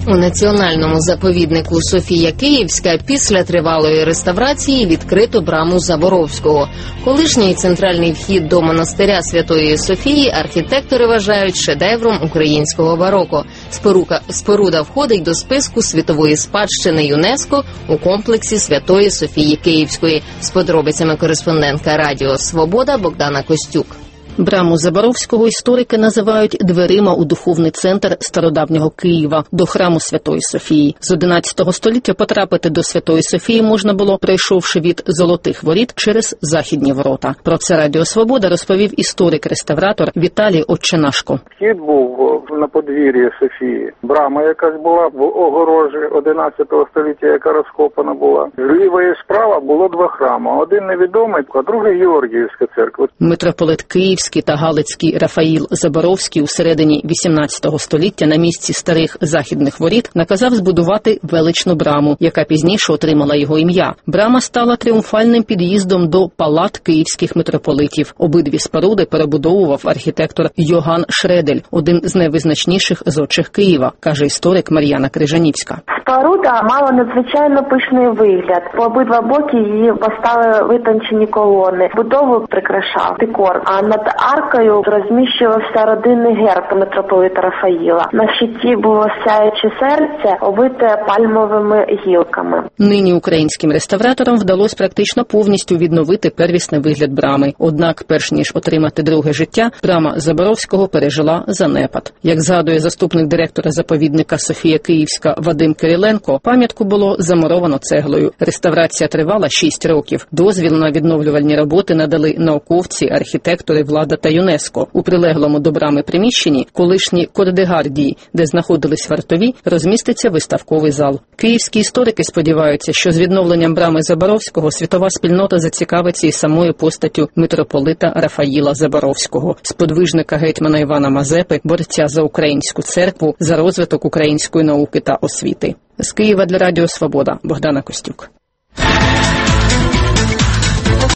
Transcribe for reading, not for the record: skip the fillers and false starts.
У національному заповіднику Софія Київська після тривалої реставрації відкрито браму Заборовського. Колишній центральний вхід до монастиря Святої Софії архітектори вважають шедевром українського бароко. Споруда входить до списку світової спадщини ЮНЕСКО у комплексі Святої Софії Київської. З подробицями кореспондентка Радіо Свобода Богдана Костюк. Браму Заборовського історики називають дверима у духовний центр стародавнього Києва, до храму Святої Софії. З 11 століття потрапити до Святої Софії можна було, пройшовши від Золотих воріт через Західні ворота. Про це Радіо Свобода розповів історик-реставратор Віталій Отченашко. Вхід був на подвір'ї Софії. Брама якась була в огорожі 11 століття, яка розкопана була. Зліва і справа було два храми. Один невідомий, а другий Георгіївська церква. Митрополит Київський та Галицький Рафаїл Заборовський у середині 18 століття на місці старих Західних воріт наказав збудувати величну браму, яка пізніше отримала його ім'я. Брама стала тріумфальним під'їздом до палат київських митрополитів. Обидві споруди перебудовував архітектор Йоган Шредель, один з найвизначніших зодчих Києва, каже історик Мар'яна Крижанівська. Споруда мала надзвичайно пишний вигляд. По обидва боки її поставили витончені колони. Будову прикрашав декор, а над аркою розміщувався родинний герб митрополита Рафаїла. На щиті було сяюче серце, обвите пальмовими гілками. Нині українським реставраторам вдалося практично повністю відновити первісний вигляд брами. Однак, перш ніж отримати друге життя, брама Заборовського пережила занепад. Як згадує заступник директора заповідника Софія Київська Вадим Кириленко, пам'ятку було замуровано цеглою. Реставрація тривала 6 років. Дозвіл на відновлювальні роботи надали науковці, архітектори, влада та ЮНЕСКО. У прилеглому до брами приміщенні, колишні Кордегардії, де знаходились вартові, розміститься виставковий зал. Київські історики сподіваються, що з відновленням брами Заборовського світова спільнота зацікавиться і самою постаттю митрополита Рафаїла Заборовського, сподвижника гетьмана Івана Мазепи, борця за українську церкву, за розвиток української науки та освіти. З Києва для Радіо Свобода Богдана Костюк.